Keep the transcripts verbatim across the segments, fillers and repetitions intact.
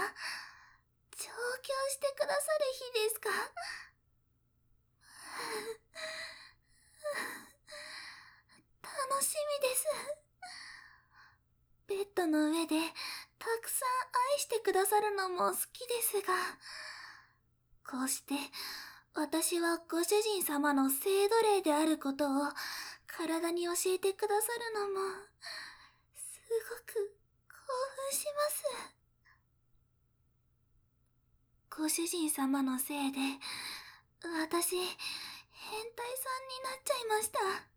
調教してくださる日ですか？楽しみです。ベッドの上でたくさん愛してくださるのも好きですが、こうして私はご主人様の性奴隷であることを体に教えてくださるのもすごく興奮します。ご主人様のせいで私変態さんになっちゃいました。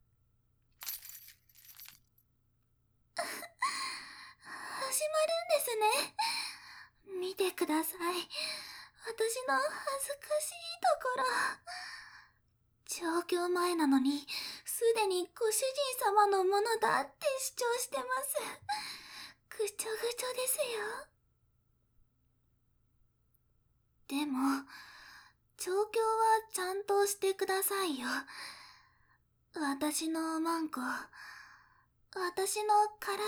始まるんですね。見てください。私の恥ずかしいところ。調教前なのにすでにご主人様のものだって主張してます。ぐちょぐちょですよ。でも調教はちゃんとしてくださいよ。私のマンコ、私の体。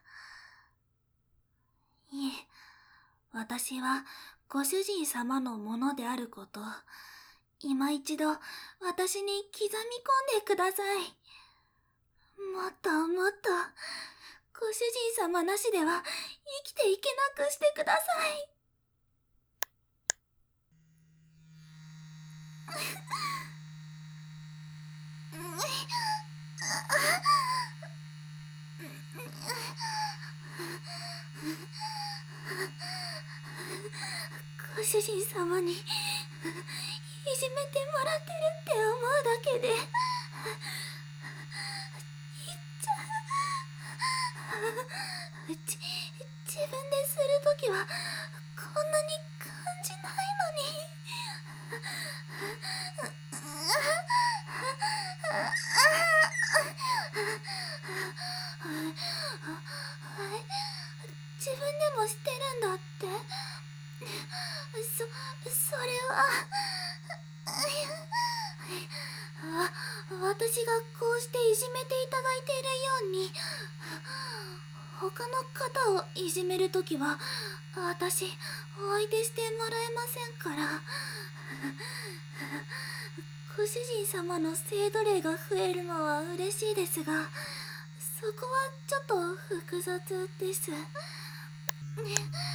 いえ、私はご主人様のものであること、今一度私に刻み込んでください。もっともっと、ご主人様なしでは生きていけなくしてください。ご主人様にいじめてもらってるって思うだけでいっちゃう。ち自分でするときはこんなに感じないのに。自分でもしてるんだって。そ、それはわ、私がこうしていじめていただいているように、他の方をいじめるときは私お相手してもらえませんから。ご主人様の性奴隷が増えるのは嬉しいですが、そこはちょっと複雑です。ね、言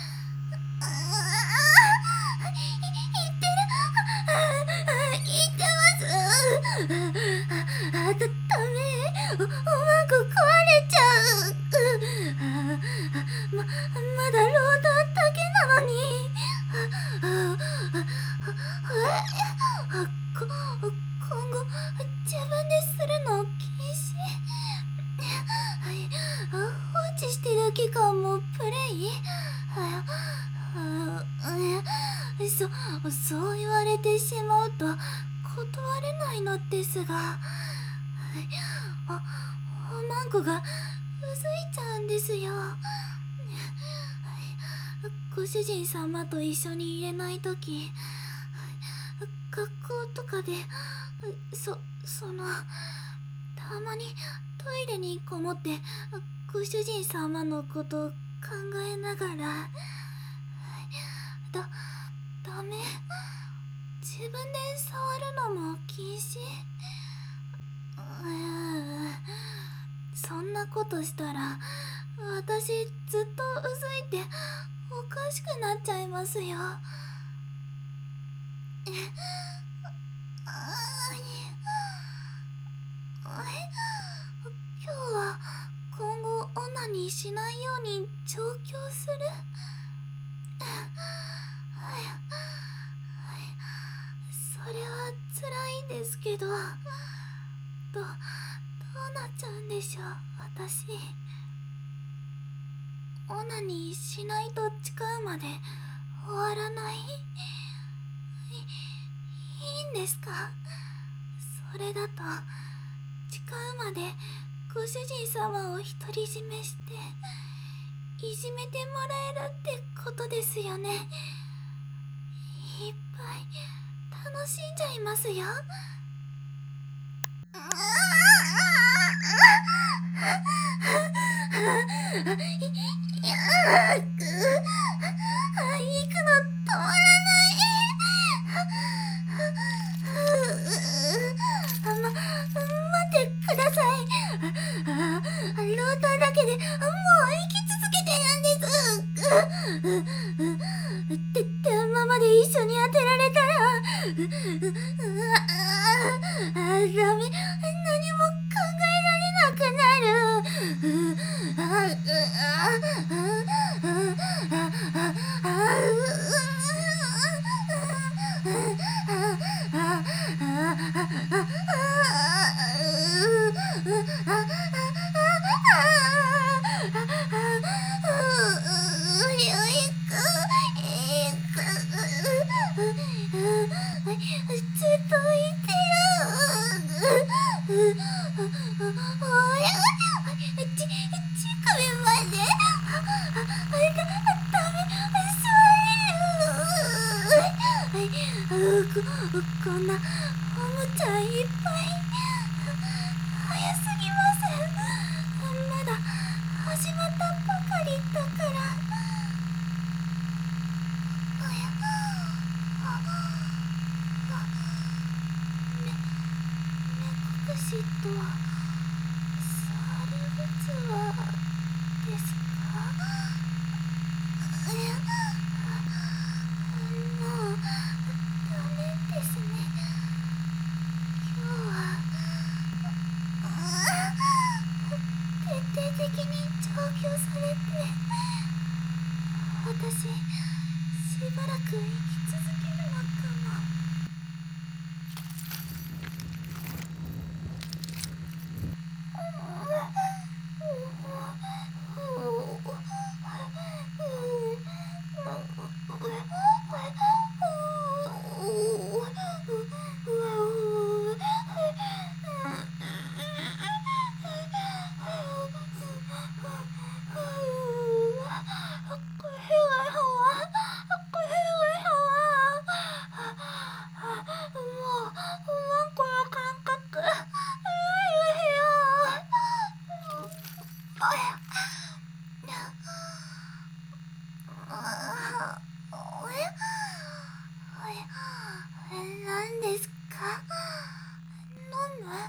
ってる、言ってます。あ、だ、ダメ、お、おまんこ壊れちゃう。ま、まだロードだけなのに。こ、今後自分でするの禁止。放置してる期間もプレイ。そ、そう言われてしまうと断れないのですが、あ、おまんこがうずいちゃうんですよ。ご主人様と一緒にいれないとき、学校とかで、そ、その、たまにトイレにこもってご主人様のことを考えながら、だ、ダメ、自分で触るのも禁止。そんなことしたら私ずっとうずいておかしくなっちゃいますよ。今日は今後オナニーしないように調教する。それは辛いんですけど、ど、どうなっちゃうんでしょう、私。オナニーしないと誓うまで終わらない？い、いいんですか？それだと誓うまでご主人様を独り占めしていじめてもらえるってことですよね。いっぱい楽しんじゃいますよ。い、いやく、いいあ、ダメ。何も考えられなくなる。あ、あ、あ、あ、あ、あ、ずっと言ってる。ち、乳首まで。ダメ、座れる。こ、こんなおもちゃいっぱい。早すぎます。まだ始まったばかりだから。目隠しと猿靴はですか？もうダメですね。今日は徹底的に調教されて、私しばらく生き続けるのかも。何ですか？飲む？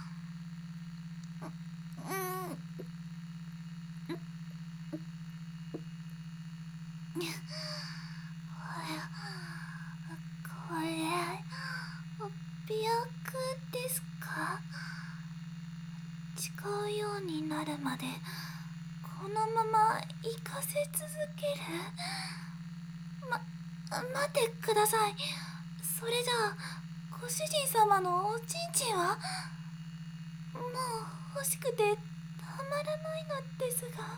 これ美薬ですか？誓うようになるまでこのまま行かせ続ける？ま、待ってください。それじゃあご主人様のおちんちんは？もう欲しくてたまらないのですが。